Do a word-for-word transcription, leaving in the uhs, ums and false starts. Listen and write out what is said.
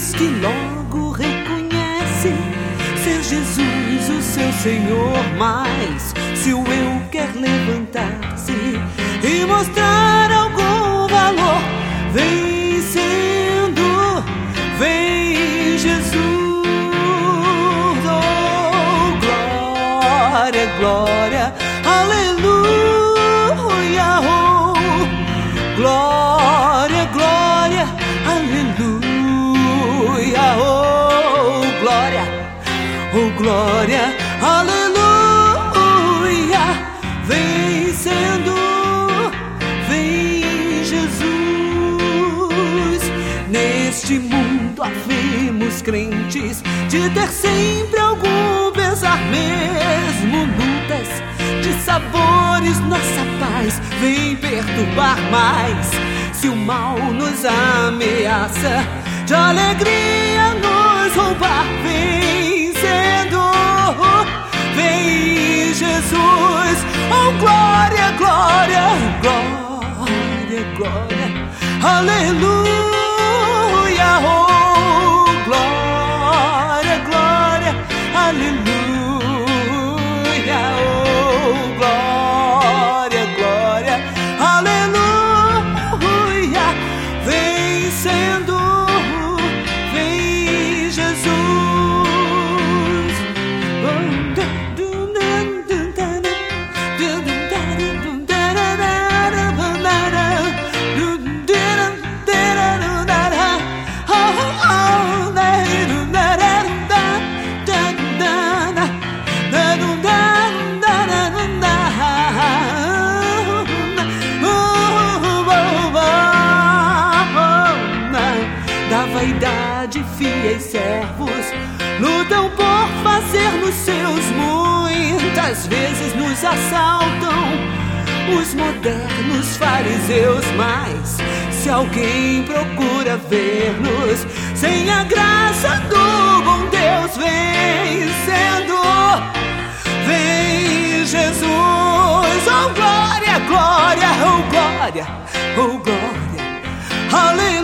diz que logo reconhece ser Jesus o seu Senhor, mas se o eu quer levantar-se e mostrar algum valor, vencendo, vem Jesus. Oh, glória, glória, aleluia, oh, glória, glória, aleluia, oh, glória, oh, glória, aleluia, vencendo, vem Jesus. Neste mundo havemos crentes de ter sempre algum pesar, mesmo lutas de sabores, nossa paz vem perturbar mais. Se o mal nos ameaça, de alegria nos roubar, vencendo, vem Jesus. Oh, glória, glória, glória, glória, aleluia, oh, glória, glória, aleluia, oh, glória, glória, aleluia, vencendo, vem Jesus. Vaidade, fiéis servos lutam por fazer-nos seus. Muitas vezes nos assaltam os modernos fariseus, mas se alguém procura ver-nos sem a graça do bom Deus, vencendo, vem Jesus. Oh, glória, glória, oh, glória, oh, glória, aleluia.